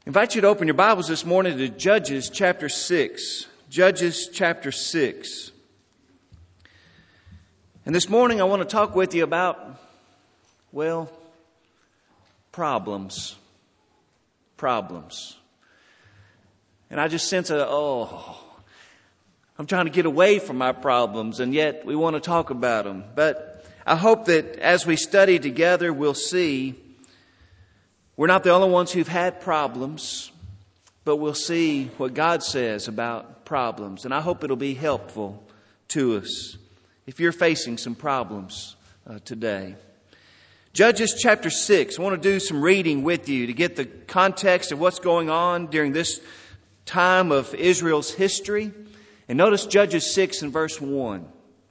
I invite you to open your Bibles this morning to Judges chapter 6. Judges chapter 6. And this morning I want to talk with you about, problems. Problems. And I just sense I'm trying to get away from my problems, and yet we want to talk about them. But I hope that as we study together, we'll see we're not the only ones who've had problems, but we'll see what God says about problems. And I hope it'll be helpful to us if you're facing some problems today. Judges chapter 6. I want to do some reading with you to get the context of what's going on during this time of Israel's history. And notice Judges 6 and verse 1.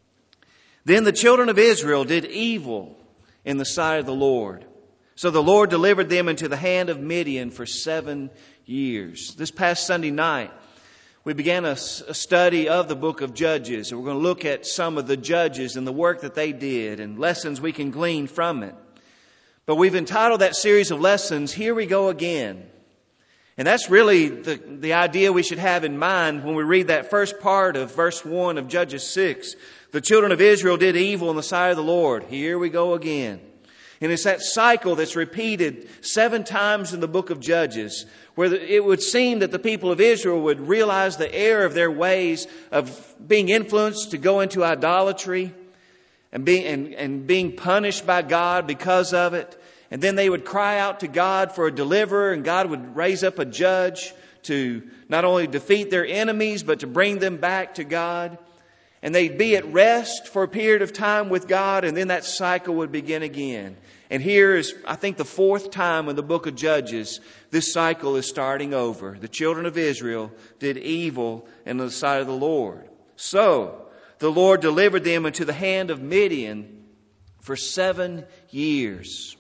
Then the children of Israel did evil in the sight of the Lord. So the Lord delivered them into the hand of Midian for 7 years. This past Sunday night, we began a study of the book of Judges. And we're going to look at some of the judges and the work that they did and lessons we can glean from it. But we've entitled that series of lessons, Here We Go Again. And that's really the idea we should have in mind when we read that first part of verse 1 of Judges 6. The children of Israel did evil in the sight of the Lord. Here we go again. And it's that cycle that's repeated 7 times in the book of Judges, where it would seem that the people of Israel would realize the error of their ways of being influenced to go into idolatry and being punished by God because of it. And then they would cry out to God for a deliverer, and God would raise up a judge to not only defeat their enemies, but to bring them back to God. And they'd be at rest for a period of time with God, and then that cycle would begin again. And here is, I think, the 4th time in the book of Judges, this cycle is starting over. The children of Israel did evil in the sight of the Lord. So the Lord delivered them into the hand of Midian for 7 years.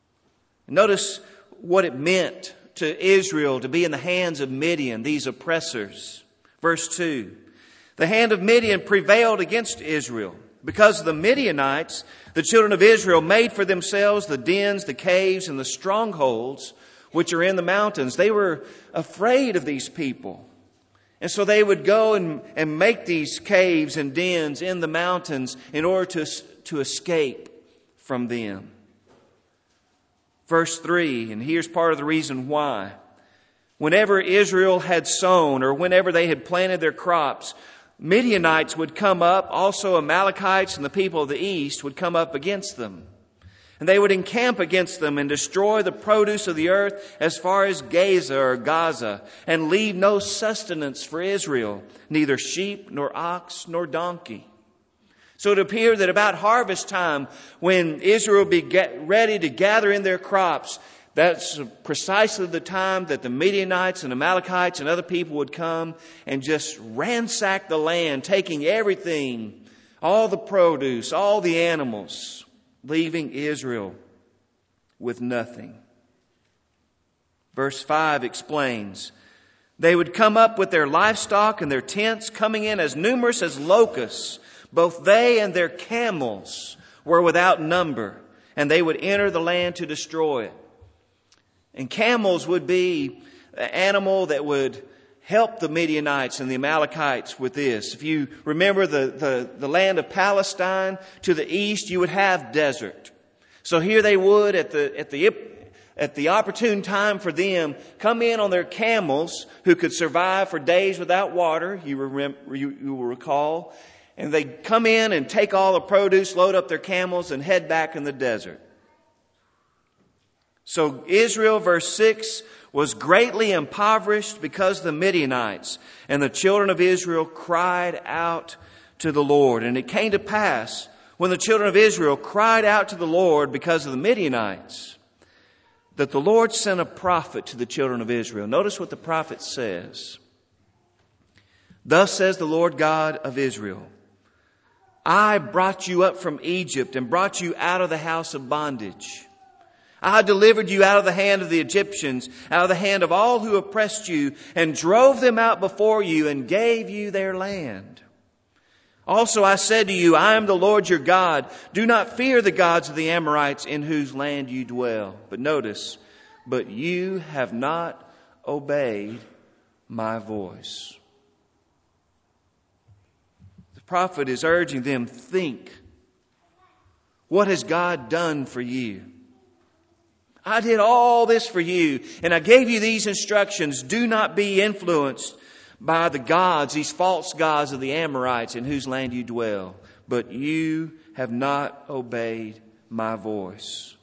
Notice what it meant to Israel to be in the hands of Midian, these oppressors. Verse 2. The hand of Midian prevailed against Israel. Because of the Midianites, the children of Israel made for themselves the dens, the caves, and the strongholds which are in the mountains. They were afraid of these people. And so they would go and make these caves and dens in the mountains in order to escape from them. Verse 3, and here's part of the reason why. Whenever Israel had sown, or whenever they had planted their crops, Midianites would come up, also Amalekites and the people of the east would come up against them. And they would encamp against them and destroy the produce of the earth as far as Gaza, and leave no sustenance for Israel, neither sheep, nor ox, nor donkey. So it appeared that about harvest time, when Israel would be ready to gather in their crops, that's precisely the time that the Midianites and Amalekites and other people would come and just ransack the land, taking everything, all the produce, all the animals, leaving Israel with nothing. Verse 5 explains, they would come up with their livestock and their tents, coming in as numerous as locusts. Both they and their camels were without number, and they would enter the land to destroy it. And camels would be an animal that would help the Midianites and the Amalekites with this. If you remember the land of Palestine, to the east you would have desert. So here they would, at the opportune time for them, come in on their camels who could survive for days without water, you will recall. And they'd come in and take all the produce, load up their camels, and head back in the desert. So Israel, verse 6, was greatly impoverished because of the Midianites. And the children of Israel cried out to the Lord. And it came to pass, when the children of Israel cried out to the Lord because of the Midianites, that the Lord sent a prophet to the children of Israel. Notice what the prophet says. Thus says the Lord God of Israel, I brought you up from Egypt and brought you out of the house of bondage. I delivered you out of the hand of the Egyptians, out of the hand of all who oppressed you, and drove them out before you and gave you their land. Also I said to you, I am the Lord your God. Do not fear the gods of the Amorites in whose land you dwell. But notice, but you have not obeyed my voice. The prophet is urging them, think. What has God done for you? I did all this for you, and I gave you these instructions. Do not be influenced by the gods, these false gods of the Amorites in whose land you dwell. But you have not obeyed my voice.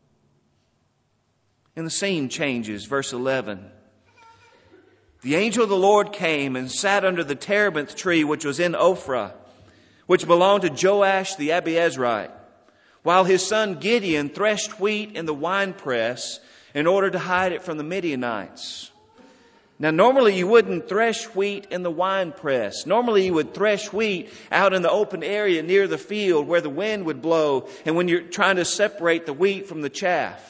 And the scene changes. Verse 11. The angel of the Lord came and sat under the terebinth tree which was in Ophrah, which belonged to Joash the Abiezrite, while his son Gideon threshed wheat in the winepress in order to hide it from the Midianites. Now, normally you wouldn't thresh wheat in the winepress. Normally you would thresh wheat out in the open area near the field where the wind would blow and when you're trying to separate the wheat from the chaff.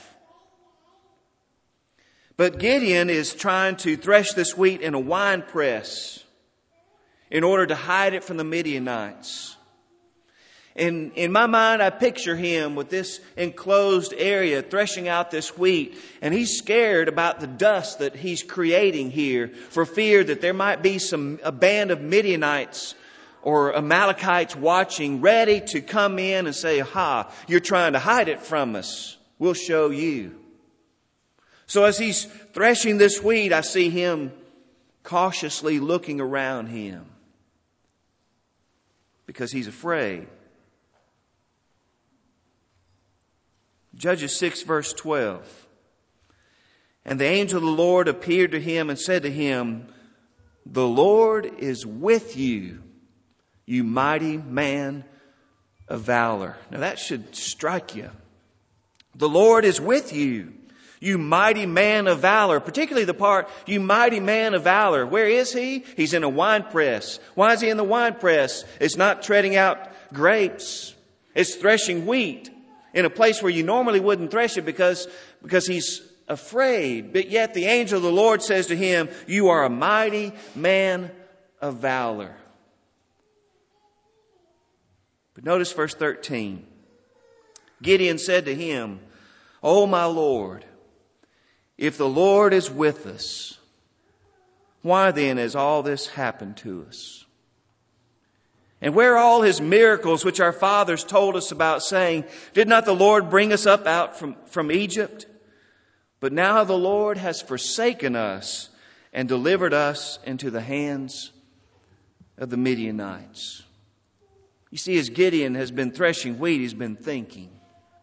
But Gideon is trying to thresh this wheat in a winepress in order to hide it from the Midianites. And in my mind, I picture him with this enclosed area threshing out this wheat. And he's scared about the dust that he's creating here for fear that there might be a band of Midianites or Amalekites watching, ready to come in and say, "Ha, you're trying to hide it from us. We'll show you." So as he's threshing this wheat, I see him cautiously looking around him because he's afraid. Judges 6 verse 12. And the angel of the Lord appeared to him and said to him, "The Lord is with you, you mighty man of valor." Now that should strike you. The Lord is with you, you mighty man of valor. Particularly the part, you mighty man of valor. Where is he? He's in a winepress. Why is he in the winepress? It's not treading out grapes. It's threshing wheat in a place where you normally wouldn't thresh it because he's afraid. But yet the angel of the Lord says to him, "You are a mighty man of valor." But notice verse 13. Gideon said to him, "O my Lord, if the Lord is with us, why then has all this happened to us? And where are all his miracles which our fathers told us about, saying, did not the Lord bring us up out from Egypt? But now the Lord has forsaken us and delivered us into the hands of the Midianites." You see, as Gideon has been threshing wheat, he's been thinking.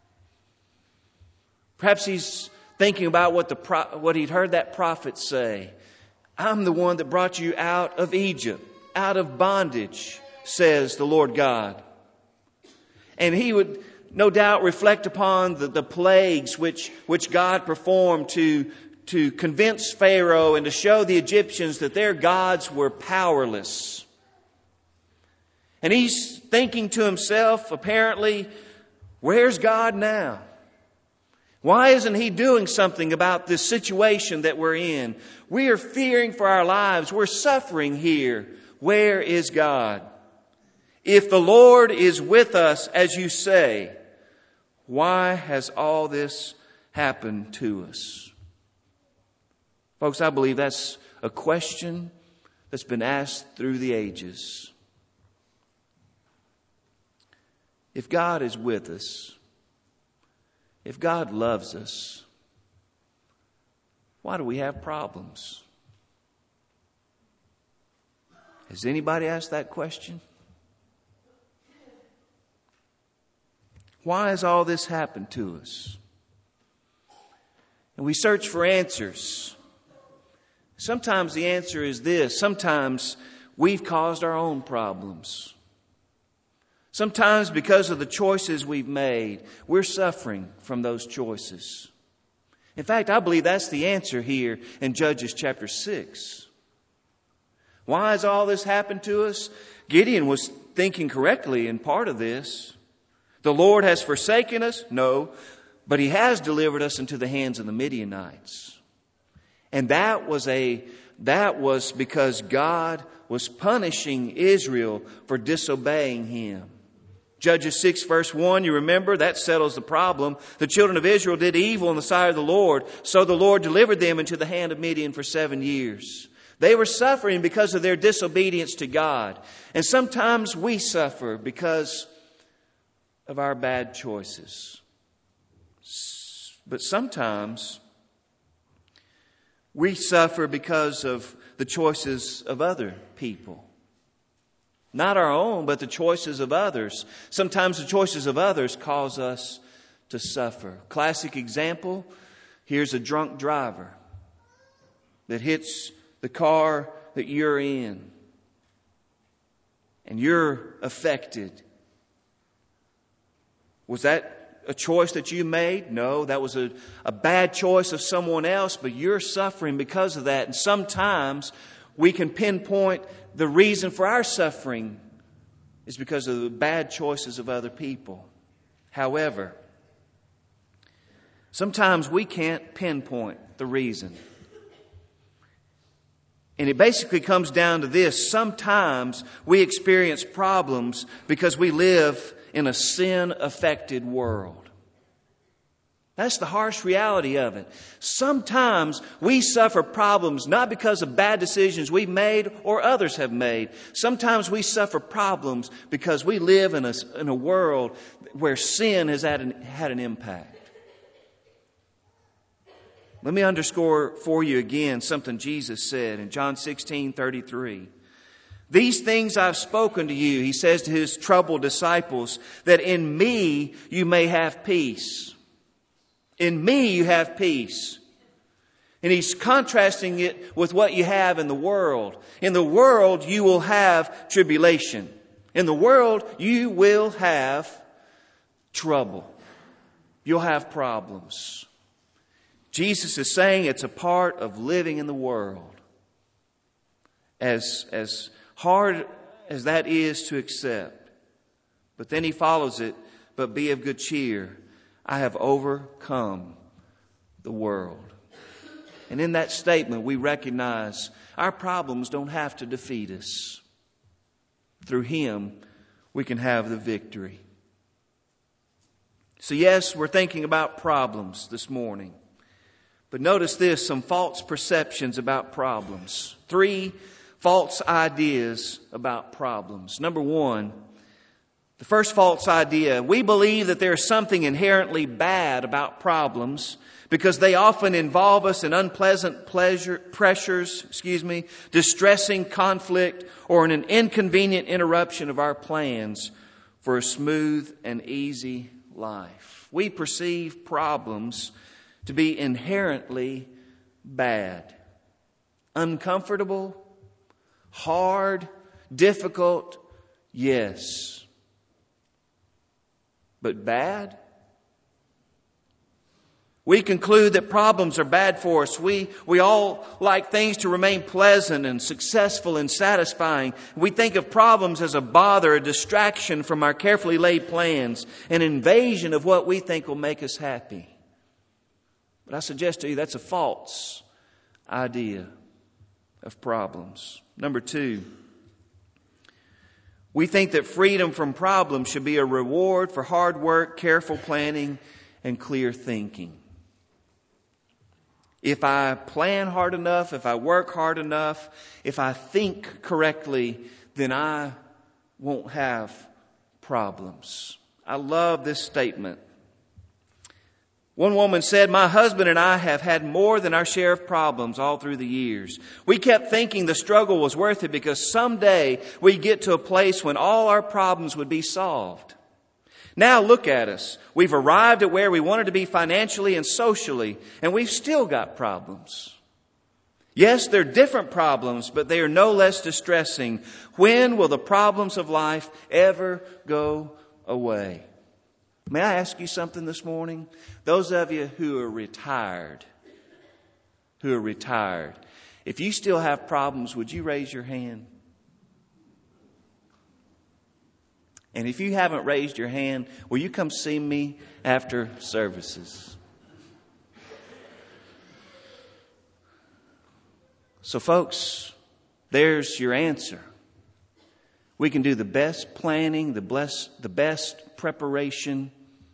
Perhaps he's thinking about what he'd heard that prophet say. "I'm the one that brought you out of Egypt, out of bondage, says the Lord God." And he would no doubt reflect upon the plagues which God performed to convince Pharaoh and to show the Egyptians that their gods were powerless. And he's thinking to himself, apparently, where's God now? Why isn't he doing something about this situation that we're in? We are fearing for our lives. We're suffering here. Where is God? If the Lord is with us, as you say, why has all this happened to us? Folks, I believe that's a question that's been asked through the ages. If God is with us, if God loves us, why do we have problems? Has anybody asked that question? Why has all this happened to us? And we search for answers. Sometimes the answer is this. Sometimes we've caused our own problems. Sometimes because of the choices we've made, we're suffering from those choices. In fact, I believe that's the answer here in Judges chapter 6. Why has all this happened to us? Gideon was thinking correctly in part of this. The Lord has forsaken us? No, but he has delivered us into the hands of the Midianites. And that was because God was punishing Israel for disobeying him. Judges 6 verse 1, you remember, that settles the problem. The children of Israel did evil in the sight of the Lord, so the Lord delivered them into the hand of Midian for 7 years. They were suffering because of their disobedience to God. And sometimes we suffer because of our bad choices. But sometimes we suffer because of the choices of other people. Not our own, but the choices of others. Sometimes the choices of others cause us to suffer. Classic example, here's a drunk driver that hits the car that you're in, and you're affected. Was that a choice that you made? No, that was a bad choice of someone else, but you're suffering because of that. And sometimes we can pinpoint the reason for our suffering is because of the bad choices of other people. However, sometimes we can't pinpoint the reason. And it basically comes down to this. Sometimes we experience problems because we live in a sin-affected world. That's the harsh reality of it. Sometimes we suffer problems not because of bad decisions we've made or others have made. Sometimes we suffer problems because we live in a world where sin has had an impact. Let me underscore for you again something Jesus said in John 16:33. These things I've spoken to you, he says to his troubled disciples, that in me you may have peace. In me you have peace. And he's contrasting it with what you have in the world. In the world you will have tribulation. In the world you will have trouble. You'll have problems. Jesus is saying it's a part of living in the world. As hard as that is to accept. But then he follows it, but be of good cheer. I have overcome the world. And in that statement, we recognize our problems don't have to defeat us. Through Him, we can have the victory. So yes, we're thinking about problems this morning. But notice this, some false perceptions about problems. 3 false ideas about problems. Number 1, the first false idea, we believe that there's something inherently bad about problems because they often involve us in unpleasant pressures, distressing conflict, or in an inconvenient interruption of our plans for a smooth and easy life. We perceive problems to be inherently bad, uncomfortable, hard, difficult, yes. But bad? We conclude that problems are bad for us. We all like things to remain pleasant and successful and satisfying. We think of problems as a bother, a distraction from our carefully laid plans, an invasion of what we think will make us happy. But I suggest to you that's a false idea of problems. Number 2, we think that freedom from problems should be a reward for hard work, careful planning, and clear thinking. If I plan hard enough, if I work hard enough, if I think correctly, then I won't have problems. I love this statement. One woman said, my husband and I have had more than our share of problems all through the years. We kept thinking the struggle was worth it because someday we'd get to a place when all our problems would be solved. Now look at us. We've arrived at where we wanted to be financially and socially, and we've still got problems. Yes, they're different problems, but they are no less distressing. When will the problems of life ever go away? May I ask you something this morning? Those of you who are retired, if you still have problems, would you raise your hand? And if you haven't raised your hand, will you come see me after services? So folks, there's your answer. We can do the best planning, the best preparation,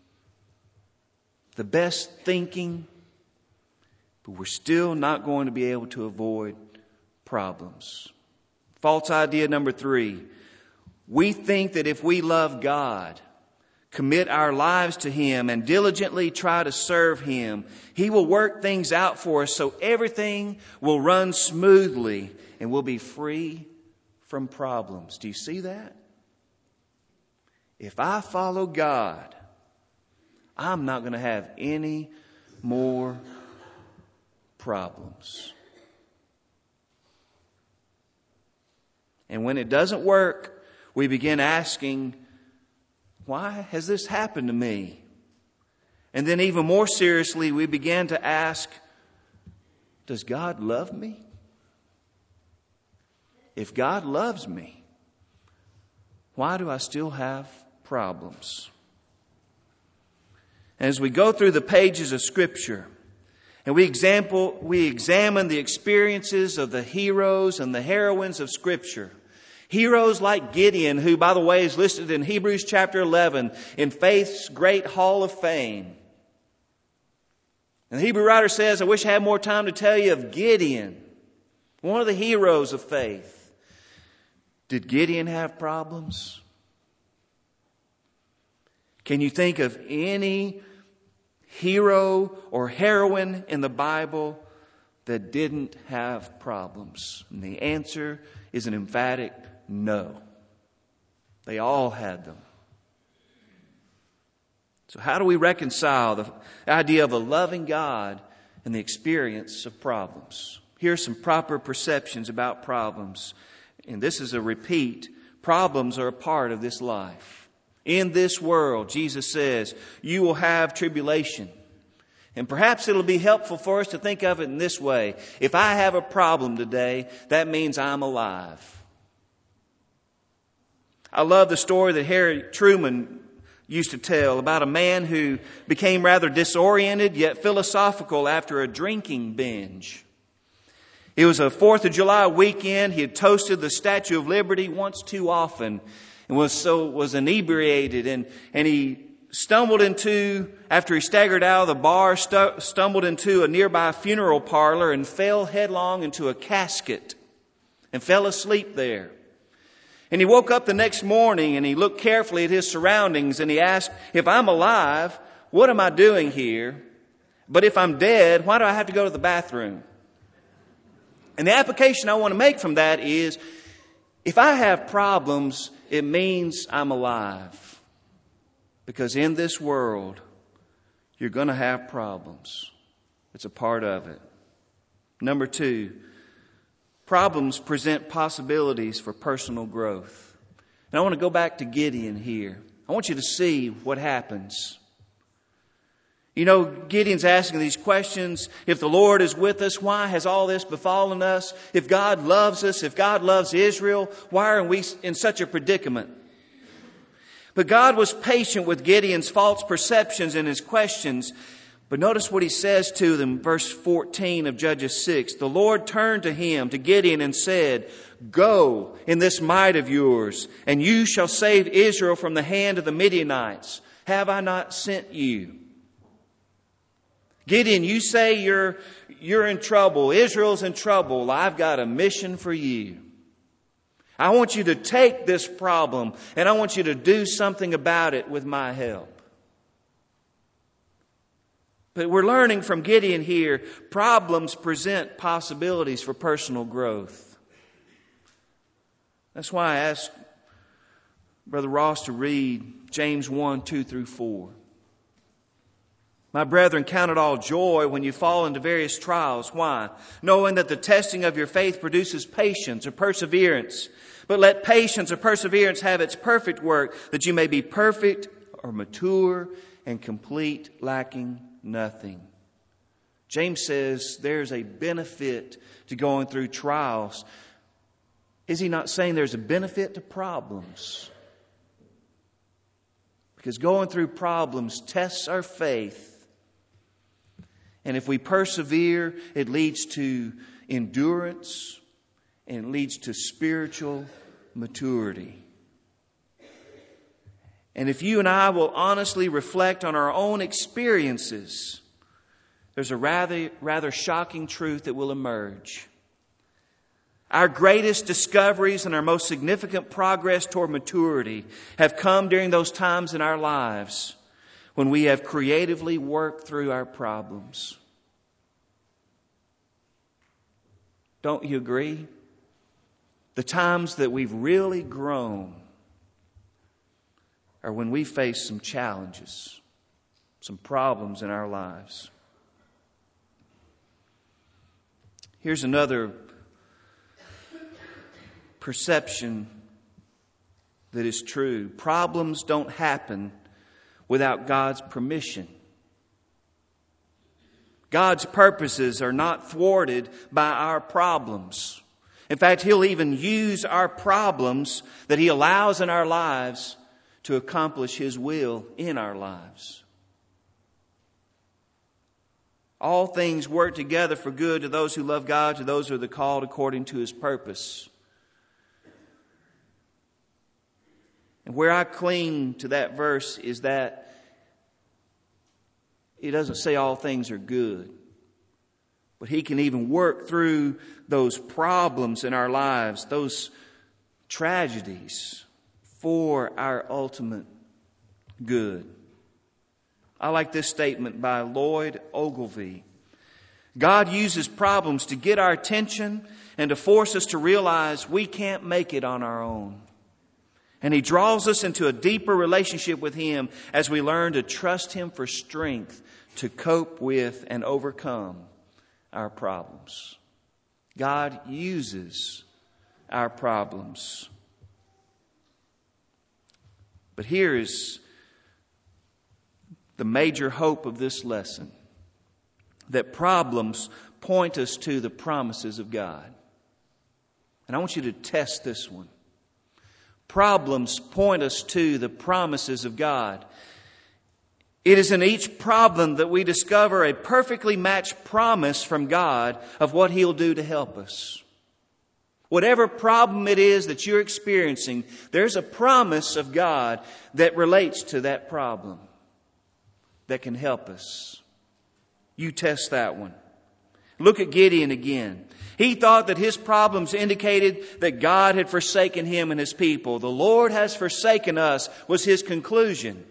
the best thinking, but we're still not going to be able to avoid problems. False idea number 3. We think that if we love God, commit our lives to Him, and diligently try to serve Him, He will work things out for us so everything will run smoothly and we'll be free from problems. Do you see that? If I follow God, I'm not going to have any more problems. And when it doesn't work, we begin asking, why has this happened to me? And then even more seriously, we begin to ask, does God love me? If God loves me, why do I still have problems? As we go through the pages of Scripture and we examine the experiences of the heroes and the heroines of Scripture, heroes like Gideon, who, by the way, is listed in Hebrews chapter 11 in faith's great hall of fame. And the Hebrew writer says, I wish I had more time to tell you of Gideon, one of the heroes of faith. Did Gideon have problems? Can you think of any hero or heroine in the Bible that didn't have problems? And the answer is an emphatic no. They all had them. So how do we reconcile the idea of a loving God and the experience of problems? Here are some proper perceptions about problems. And this is a repeat. Problems are a part of this life. In this world, Jesus says, you will have tribulation. And perhaps it'll be helpful for us to think of it in this way. If I have a problem today, that means I'm alive. I love the story that Harry Truman used to tell about a man who became rather disoriented yet philosophical after a drinking binge. It was a 4th of July weekend. He had toasted the Statue of Liberty once too often and was inebriated. And he stumbled into, after he staggered out of the bar, stumbled into a nearby funeral parlor and fell headlong into a casket and fell asleep there. And he woke up the next morning and he looked carefully at his surroundings and he asked, if I'm alive, what am I doing here? But if I'm dead, why do I have to go to the bathroom? And the application I want to make from that is, if I have problems, it means I'm alive. Because in this world, you're going to have problems. It's a part of it. Number 2, problems present possibilities for personal growth. And I want to go back to Gideon here. I want you to see what happens. You know, Gideon's asking these questions. If the Lord is with us, why has all this befallen us? If God loves us, if God loves Israel, why are we in such a predicament? But God was patient with Gideon's false perceptions and his questions. But notice what he says to them, verse 14 of Judges 6. The Lord turned to him, to Gideon, and said, go in this might of yours, and you shall save Israel from the hand of the Midianites. Have I not sent you? Gideon, you say you're in trouble. Israel's in trouble. I've got a mission for you. I want you to take this problem and I want you to do something about it with my help. But we're learning from Gideon here, problems present possibilities for personal growth. That's why I asked Brother Ross to read James 1, 2 through 4. My brethren, count it all joy when you fall into various trials. Why? Knowing that the testing of your faith produces patience or perseverance. But let patience or perseverance have its perfect work, that you may be perfect or mature and complete, lacking nothing. James says there's a benefit to going through trials. Is he not saying there's a benefit to problems? Because going through problems tests our faith. And if we persevere, it leads to endurance and it leads to spiritual maturity. And if you and I will honestly reflect on our own experiences, there's a rather shocking truth that will emerge. Our greatest discoveries and our most significant progress toward maturity have come during those times in our lives when we have creatively worked through our problems. Don't you agree? The times that we've really grown are when we face some challenges, some problems in our lives. Here's another perception that is true. Problems don't happen without God's permission. God's purposes are not thwarted by our problems. In fact, He'll even use our problems that He allows in our lives to accomplish His will in our lives. All things work together for good to those who love God, to those who are called according to His purpose. And where I cling to that verse is that it doesn't say all things are good. But He can even work through those problems in our lives, those tragedies, for our ultimate good. I like this statement by Lloyd Ogilvie. God uses problems to get our attention and to force us to realize we can't make it on our own. And He draws us into a deeper relationship with Him as we learn to trust Him for strength to cope with and overcome our problems. God uses our problems. But here is the major hope of this lesson, that problems point us to the promises of God. And I want you to test this one. Problems point us to the promises of God. It is in each problem that we discover a perfectly matched promise from God of what He'll do to help us. Whatever problem it is that you're experiencing, there's a promise of God that relates to that problem that can help us. You test that one. Look at Gideon again. He thought that his problems indicated that God had forsaken him and his people. The Lord has forsaken us was his conclusion.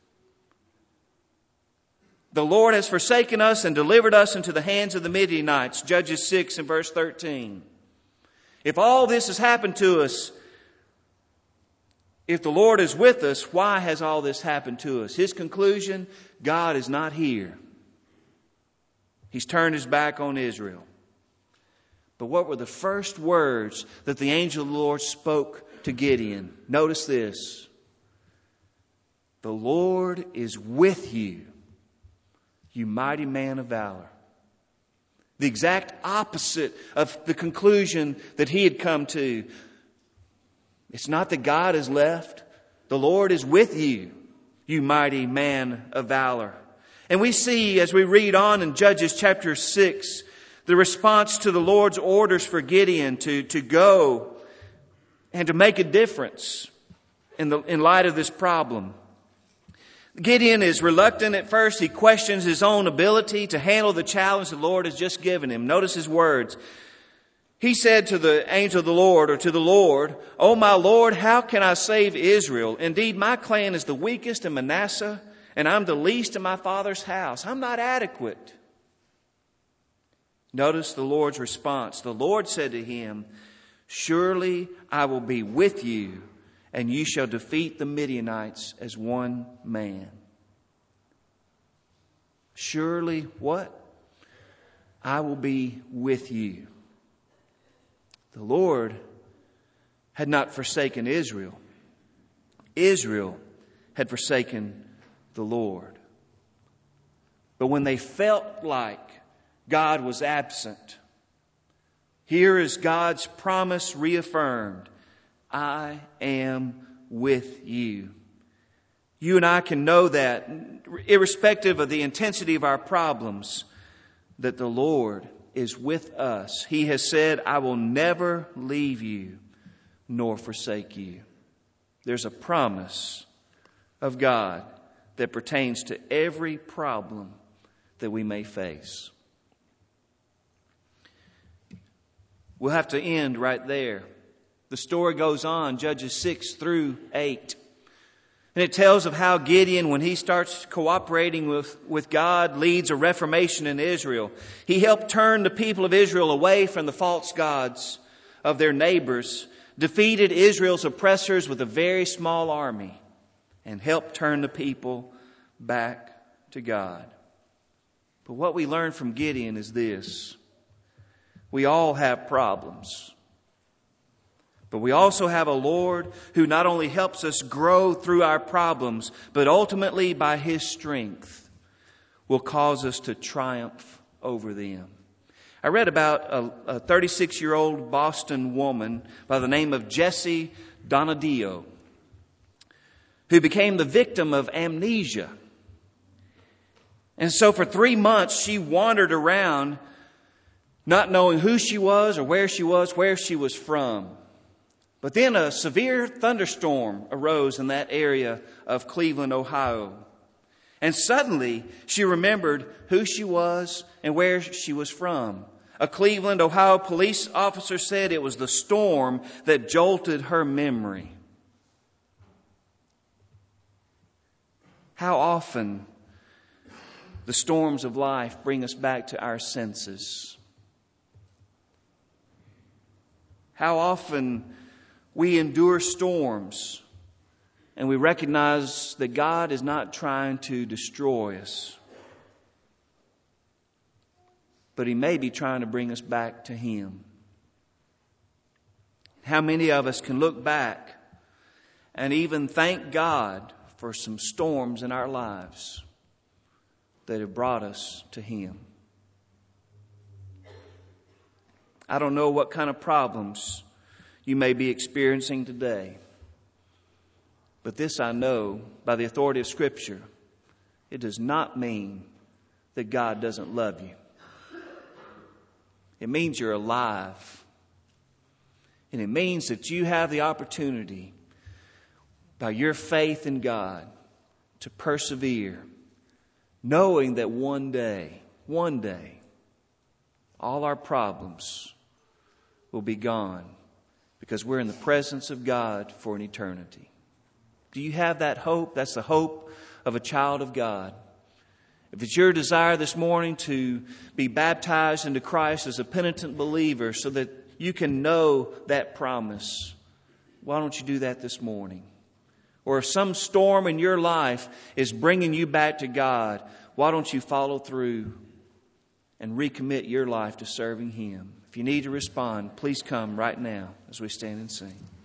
The Lord has forsaken us and delivered us into the hands of the Midianites. Judges 6 and verse 13. If all this has happened to us, if the Lord is with us, why has all this happened to us? His conclusion, God is not here. He's turned His back on Israel. But what were the first words that the angel of the Lord spoke to Gideon? Notice this. The Lord is with you, you mighty man of valor. The exact opposite of the conclusion that he had come to. It's not that God has left. The Lord is with you, you mighty man of valor. And we see as we read on in Judges chapter 6, the response to the Lord's orders for Gideon to go and to make a difference in light of this problem. Gideon is reluctant at first. He questions his own ability to handle the challenge the Lord has just given him. Notice his words. He said to the angel of the Lord, or to the Lord, "Oh my Lord, how can I save Israel? Indeed, my clan is the weakest in Manasseh, and I'm the least in my father's house. I'm not adequate." Notice the Lord's response. The Lord said to him, "Surely I will be with you, and you shall defeat the Midianites as one man." Surely what? I will be with you. The Lord had not forsaken Israel. Israel had forsaken the Lord. But when they felt like God was absent, here is God's promise reaffirmed. I am with you. You and I can know that, irrespective of the intensity of our problems, that the Lord is with us. He has said, "I will never leave you nor forsake you." There's a promise of God that pertains to every problem that we may face. We'll have to end right there. The story goes on, Judges 6 through 8. And it tells of how Gideon, when he starts cooperating with God, leads a reformation in Israel. He helped turn the people of Israel away from the false gods of their neighbors, defeated Israel's oppressors with a very small army, and helped turn the people back to God. But what we learn from Gideon is this. We all have problems. But we also have a Lord who not only helps us grow through our problems, but ultimately by His strength will cause us to triumph over them. I read about a 36-year-old Boston woman by the name of Jessie Donadio, who became the victim of amnesia. And so for 3 months she wandered around not knowing who she was or where she was from. But then a severe thunderstorm arose in that area of Cleveland, Ohio. And suddenly she remembered who she was and where she was from. A Cleveland, Ohio police officer said it was the storm that jolted her memory. How often the storms of life bring us back to our senses. How often we endure storms and we recognize that God is not trying to destroy us, but He may be trying to bring us back to Him. How many of us can look back and even thank God for some storms in our lives that have brought us to Him? I don't know what kind of problems you may be experiencing today, but this I know by the authority of Scripture, it does not mean that God doesn't love you. It means you're alive. And it means that you have the opportunity by your faith in God to persevere, knowing that one day, all our problems will be gone because we're in the presence of God for an eternity. Do you have that hope? That's the hope of a child of God. If it's your desire this morning to be baptized into Christ as a penitent believer so that you can know that promise, why don't you do that this morning? Or if some storm in your life is bringing you back to God, why don't you follow through and recommit your life to serving Him? If you need to respond, please come right now as we stand and sing.